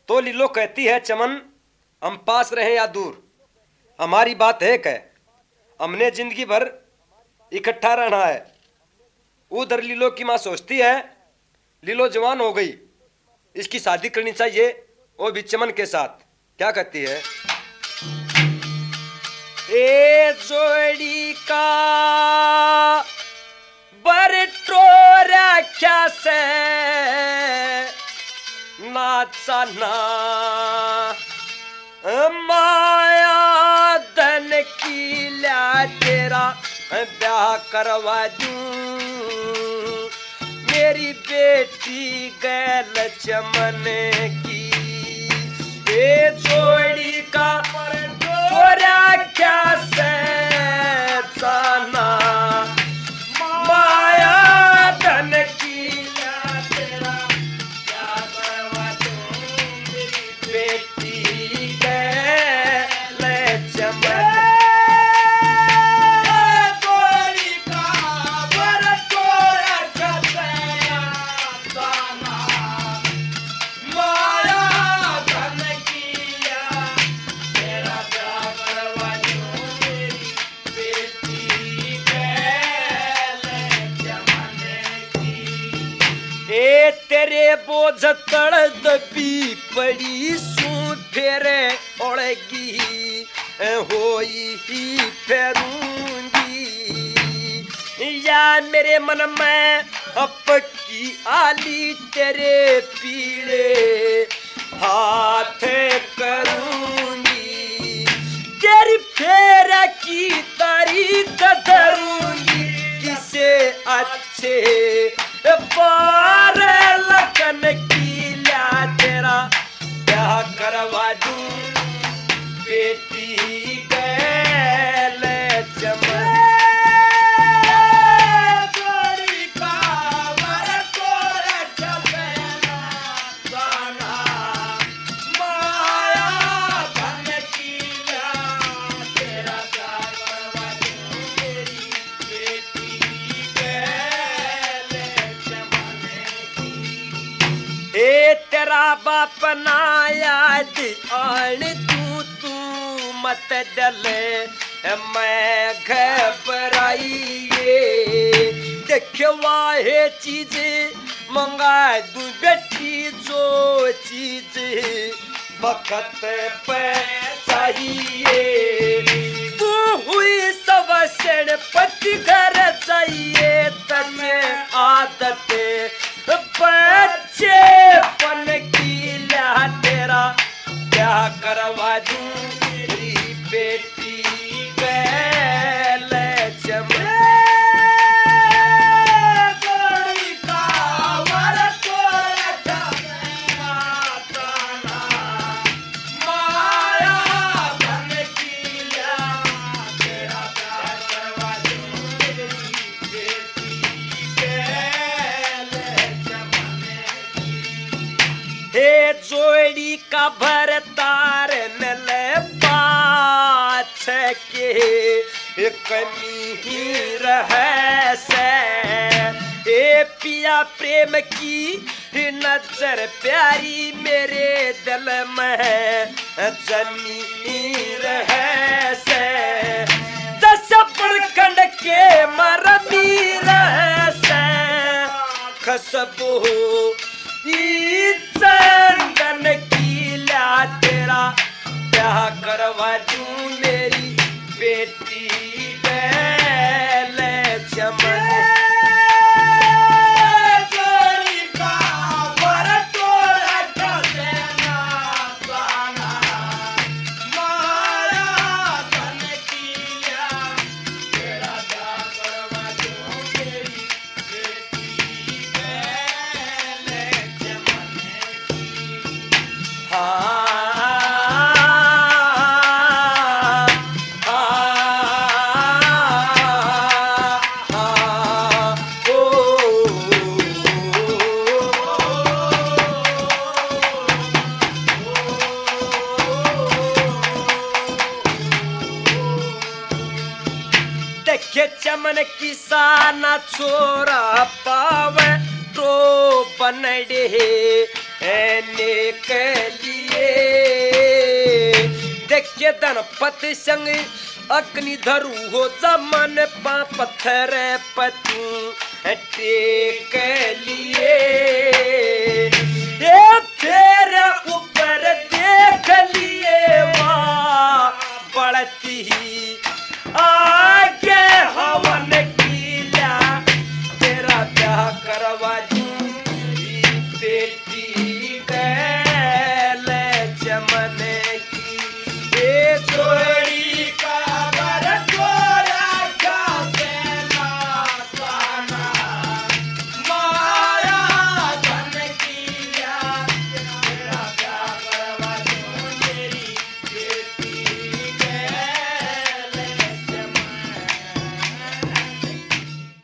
तो लीलो कहती है चमन, हम पास रहे या दूर, हमारी बात है क्या, हमने जिंदगी भर इकट्ठा रहना है। उधर लीलो की माँ सोचती है, लीलो जवान हो गई, इसकी शादी करनी चाहिए, वो भी चमन के साथ। क्या कहती है? ए जोड़ी का बरटोरा क्या से नाचना, माया धन की ला तेरा ब्याह करवा दूं, मेरी बेटी गैल चमन की। ए जोड़ी का बरटोरा क्या से जाना, माया धन की ला तेरा ब्याह करवा दूं, मेरी बेटी गैल चमन। तेरे बोझ तड़ दबी पड़ी सू फेरे ओढ़गी होई फेरूंगी, या मेरे मन में पक्की आली तेरे पीड़े हाथ करूंगी, तेरी फेरा की तारीफ करूंगी, किसे अच्छे बार लगन की ला तेरा ब्याह करवा दूं, बेटी गैल चमन। तेरा बाप ना याद आन तू मत डले, मैं घबराई देखवा है चीज मंगा दूं बेटी, जो चीज वक्त पे चाहिए, तू हुई सब पति घर चाहिए, तने आदत बच्चे पन की ला तेरा क्या करवा दूं, मेरी बेटी गैल चमन। जोड़ी का भरतार नल पाछ के कमी ही रहे से, ए पिया प्रेम की नजर प्यारी मेरे दिल में जमी रहे से, दस प्रखंड के मरमी रहे से, खसबो चंदन की ला तेरा ब्याह करवा दूं, मेरी बेटी गैल चमन। चमन किसाना छोरा पावे तो बनडे ने कली के धनपति संग अग्नि धरू हो जमन पा पत्थर पतू टेक लिए ये तेरे ऊपर देख लिए वहाँ बढ़ती ही आगे हवन कीला तेरा ब्याह करवा दूंगी बेटी गैल चमन की ये जो